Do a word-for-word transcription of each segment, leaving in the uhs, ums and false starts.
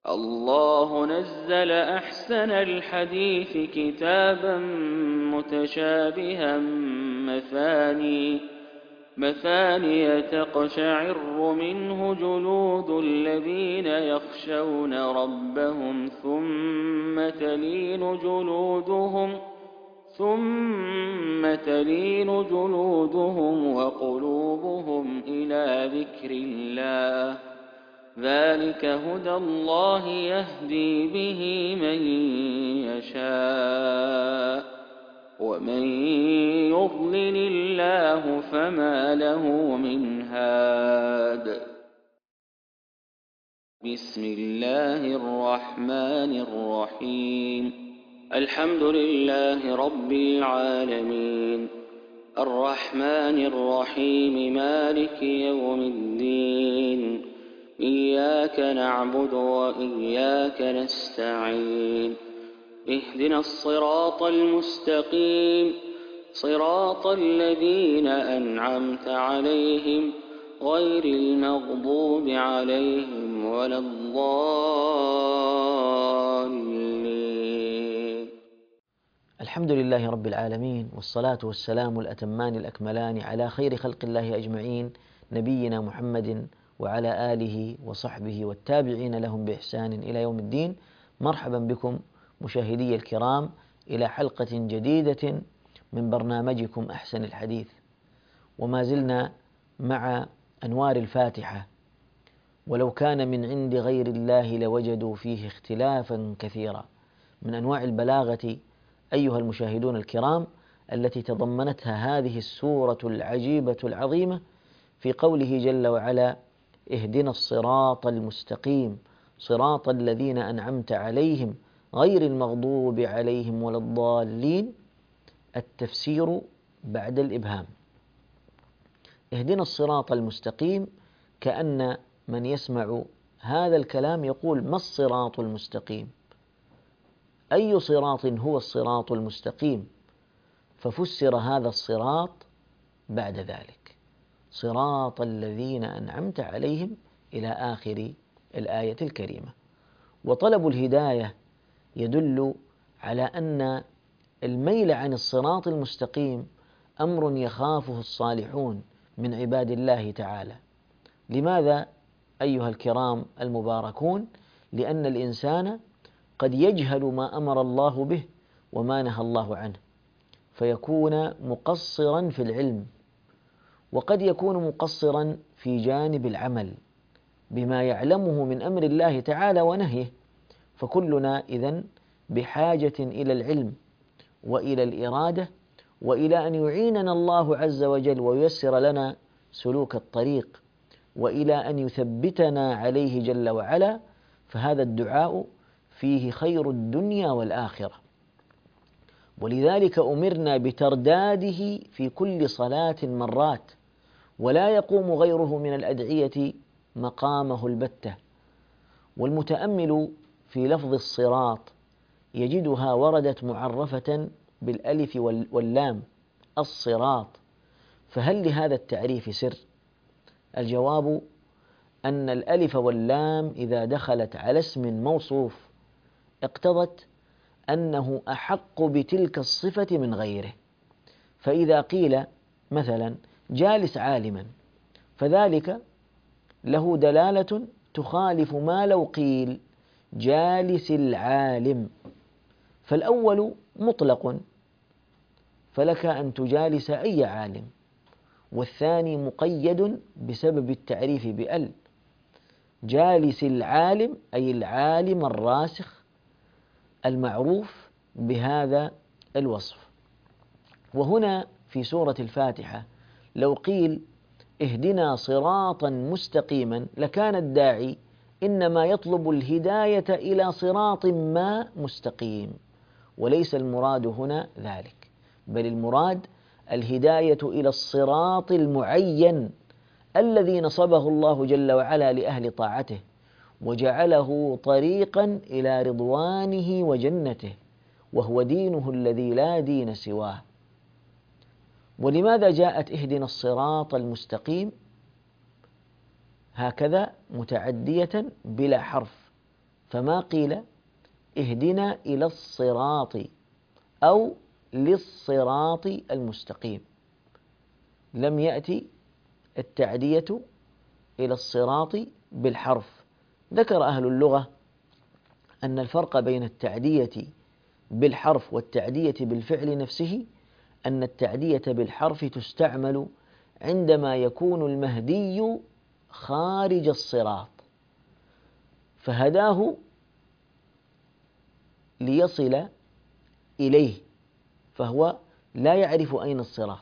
الله نزل أحسن الحديث كتابا متشابها مثاني مثانية تقشعر منه جلود الذين يخشون ربهم ثم تلين جلودهم ثم تلين جلودهم وقلوبهم إلى ذكر الله ذلك هدى الله يهدي به من يشاء ومن يضلل الله فما له من هاد. بسم الله الرحمن الرحيم. الحمد لله رب العالمين الرحمن الرحيم مالك يوم الدين إياك نعبد وإياك نستعين اهدنا الصراط المستقيم صراط الذين أنعمت عليهم غير المغضوب عليهم ولا الضالين. الحمد لله رب العالمين، والصلاة والسلام الأتمان الأكملان على خير خلق الله أجمعين، نبينا محمد وعلى آله وصحبه والتابعين لهم بإحسان إلى يوم الدين. مرحبا بكم مشاهدي الكرام إلى حلقة جديدة من برنامجكم أحسن الحديث، وما زلنا مع أنوار الفاتحة. ولو كان من عند غير الله لوجدوا فيه اختلافا كثيرا، من أنواع البلاغة أيها المشاهدون الكرام التي تضمنتها هذه السورة العجيبة العظيمة في قوله جل وعلا: اهدنا الصراط المستقيم صراط الذين أنعمت عليهم غير المغضوب عليهم ولا الضالين. التفسير بعد الإبهام. اهدنا الصراط المستقيم، كأن من يسمع هذا الكلام يقول: ما الصراط المستقيم؟ أي صراط هو الصراط المستقيم؟ ففسر هذا الصراط بعد ذلك: صراط الذين أنعمت عليهم إلى آخر الآية الكريمة. وطلب الهداية يدل على أن الميل عن الصراط المستقيم أمر يخافه الصالحون من عباد الله تعالى. لماذا أيها الكرام المباركون؟ لأن الإنسان قد يجهل ما أمر الله به وما نهى الله عنه، فيكون مقصرا في العلم، وقد يكون مقصرا في جانب العمل بما يعلمه من أمر الله تعالى ونهيه. فكلنا إذن بحاجة إلى العلم وإلى الإرادة، وإلى أن يعيننا الله عز وجل وييسر لنا سلوك الطريق، وإلى أن يثبتنا عليه جل وعلا. فهذا الدعاء فيه خير الدنيا والآخرة، ولذلك أمرنا بترداده في كل صلاة مرات، ولا يقوم غيره من الأدعية مقامه البتة. والمتأمل في لفظ الصراط يجدها وردت معرفة بالألف واللام، الصراط. فهل لهذا التعريف سر؟ الجواب أن الألف واللام إذا دخلت على اسم موصوف اقتضت أنه أحق بتلك الصفة من غيره. فإذا قيل مثلا جالس عالما، فذلك له دلالة تخالف ما لو قيل جالس العالم. فالأول مطلق، فلك أن تجالس أي عالم، والثاني مقيد بسبب التعريف بأل. جالس العالم أي العالم الراسخ المعروف بهذا الوصف. وهنا في سورة الفاتحة لو قيل اهدنا صراطا مستقيما لكان الداعي إنما يطلب الهداية إلى صراط ما مستقيم، وليس المراد هنا ذلك، بل المراد الهداية إلى الصراط المعين الذي نصبه الله جل وعلا لأهل طاعته، وجعله طريقا إلى رضوانه وجنته، وهو دينه الذي لا دين سواه. ولماذا جاءت اهدنا الصراط المستقيم هكذا متعدية بلا حرف؟ فما قيل اهدنا إلى الصراط أو للصراط المستقيم، لم يأتي التعدية إلى الصراط بالحرف. ذكر أهل اللغة أن الفرق بين التعدية بالحرف والتعدية بالفعل نفسه أن التعدية بالحرف تستعمل عندما يكون المهدي خارج الصراط، فهداه ليصل إليه، فهو لا يعرف أين الصراط.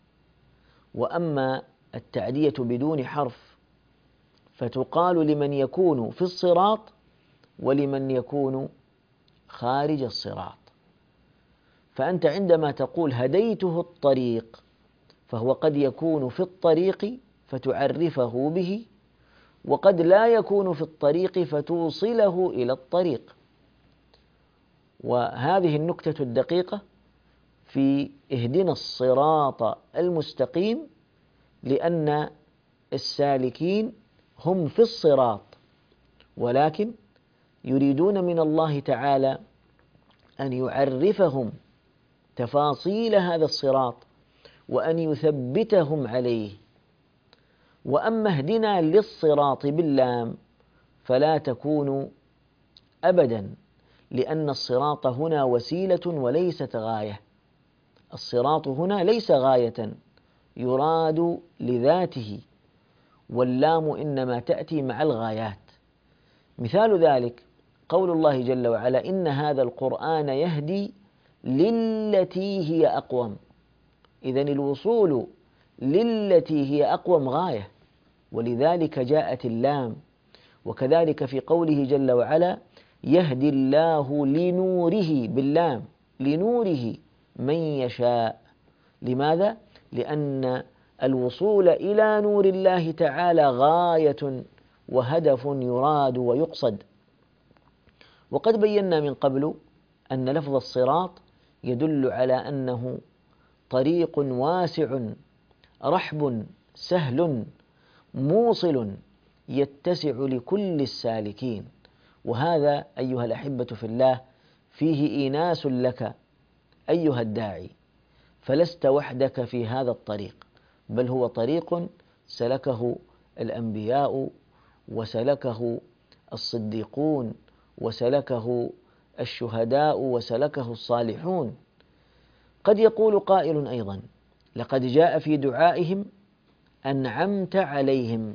وأما التعدية بدون حرف فتقال لمن يكون في الصراط ولمن يكون خارج الصراط. فأنت عندما تقول هديته الطريق فهو قد يكون في الطريق فتعرفه به، وقد لا يكون في الطريق فتوصله إلى الطريق. وهذه النكتة الدقيقة في اهدنا الصراط المستقيم، لأن السالكين هم في الصراط، ولكن يريدون من الله تعالى أن يعرفهم تفاصيل هذا الصراط وأن يثبتهم عليه. وأما اهدنا للصراط باللام فلا تكون أبدا، لأن الصراط هنا وسيلة وليست غاية. الصراط هنا ليس غاية يراد لذاته، واللام إنما تأتي مع الغايات. مثال ذلك قول الله جل وعلا إن هذا القرآن يهدي للتي هي أقوم. إذن الوصول للتي هي أقوم غاية، ولذلك جاءت اللام. وكذلك في قوله جل وعلا يهدي الله لنوره باللام، لنوره من يشاء. لماذا؟ لأن الوصول إلى نور الله تعالى غاية وهدف يراد ويقصد. وقد بينا من قبل أن لفظ الصراط يدل على أنه طريق واسع رحب سهل موصل يتسع لكل السالكين. وهذا أيها الأحبة في الله فيه إيناس لك أيها الداعي، فلست وحدك في هذا الطريق، بل هو طريق سلكه الأنبياء وسلكه الصديقون وسلكه الشهداء وسلكه الصالحون. قد يقول قائل أيضا لقد جاء في دعائهم أنعمت عليهم،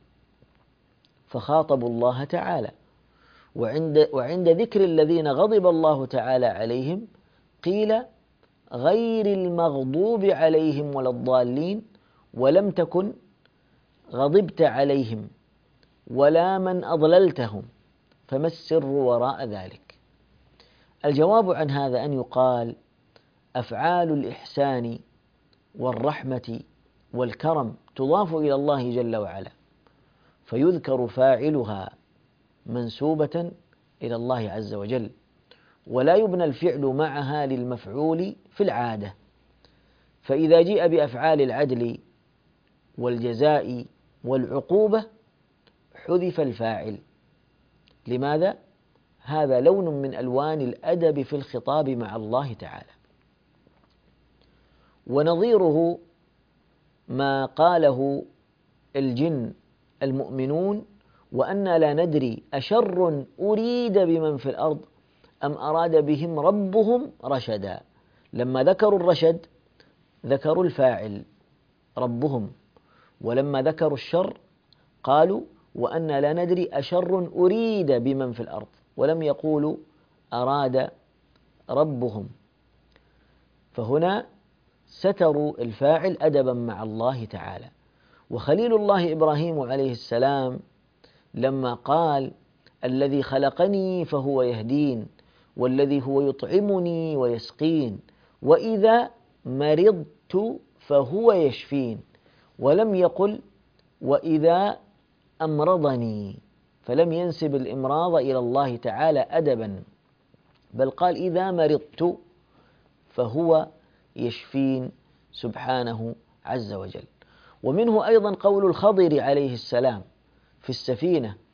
فخاطبوا الله تعالى، وعند, وعند ذكر الذين غضب الله تعالى عليهم قيل غير المغضوب عليهم ولا الضالين، ولم تكن غضبت عليهم ولا من أضللتهم، فما السر وراء ذلك؟ الجواب عن هذا أن يقال أفعال الإحسان والرحمة والكرم تضاف إلى الله جل وعلا، فيذكر فاعلها منسوبة إلى الله عز وجل، ولا يبنى الفعل معها للمفعول في العادة. فإذا جيء بأفعال العدل والجزاء والعقوبة حذف الفاعل. لماذا؟ هذا لون من ألوان الأدب في الخطاب مع الله تعالى. ونظيره ما قاله الجن المؤمنون وأنا لا ندري أشر أريد بمن في الأرض أم أراد بهم ربهم رشدا. لما ذكروا الرشد ذكروا الفاعل ربهم، ولما ذكروا الشر قالوا وأنا لا ندري أشر أريد بمن في الأرض، ولم يقولوا أراد ربهم. فهنا ستروا الفاعل أدبا مع الله تعالى. وخليل الله إبراهيم عليه السلام لما قال الذي خلقني فهو يهدين والذي هو يطعمني ويسقين وإذا مرضت فهو يشفين، ولم يقل وإذا أمرضني، فلم ينسب الإمراض إلى الله تعالى أدبا، بل قال إذا مرضت فهو يشفين سبحانه عز وجل. ومنه أيضا قول الخضر عليه السلام في السفينة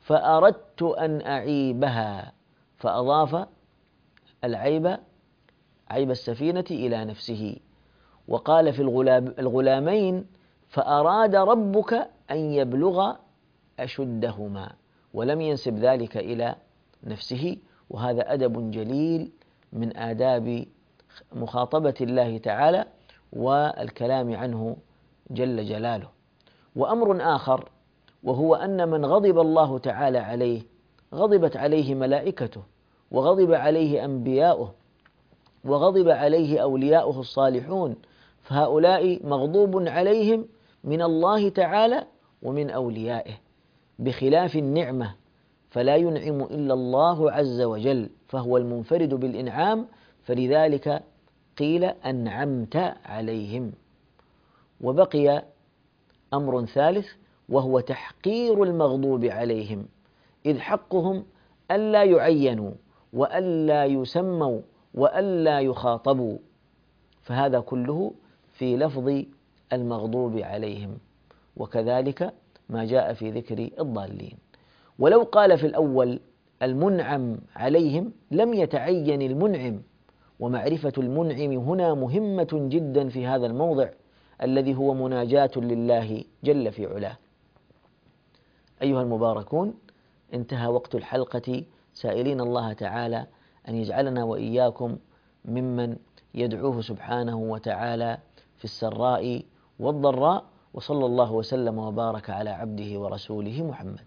فأردت أن أعيبها، فأضاف العيب عيب السفينة إلى نفسه. وقال في الغلامين فأراد ربك أن يبلغ أشدهما، ولم ينسب ذلك إلى نفسه. وهذا أدب جليل من آداب مخاطبة الله تعالى والكلام عنه جل جلاله. وأمر آخر، وهو أن من غضب الله تعالى عليه غضبت عليه ملائكته، وغضب عليه أنبياؤه، وغضب عليه أولياؤه الصالحون، فهؤلاء مغضوب عليهم من الله تعالى ومن أوليائه، بخلاف النعمة فلا ينعم إلا الله عز وجل، فهو المنفرد بالإنعام، فلذلك قيل أنعمت عليهم. وبقي أمر ثالث، وهو تحقير المغضوب عليهم، إذ حقهم ألا يعينوا وألا يسموا وألا يخاطبوا، فهذا كله في لفظ المغضوب عليهم، وكذلك ما جاء في ذكر الضالين. ولو قال في الأول المنعم عليهم لم يتعين المنعم، ومعرفة المنعم هنا مهمة جدا في هذا الموضع الذي هو مناجاة لله جل في علاه. أيها المباركون، انتهى وقت الحلقة، سائلين الله تعالى أن يجعلنا وإياكم ممن يدعوه سبحانه وتعالى في السراء والضراء، وصلى الله وسلم وبارك على عبده ورسوله محمد.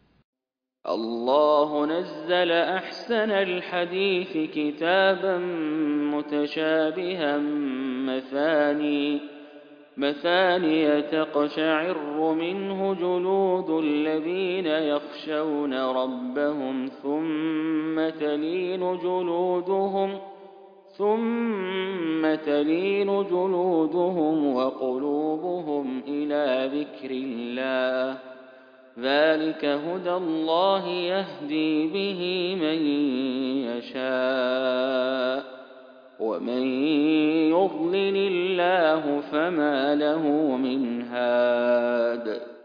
الله نزل أحسن الحديث كتابا متشابها مثاني مثاني تقشعر منه جلود الذين يخشون ربهم ثم تلين جلودهم ثم تلين جلودهم وقلوبهم إلى ذكر الله، ذلك هدى الله يهدي به من يشاء، ومن يضلل الله فما له من هاد.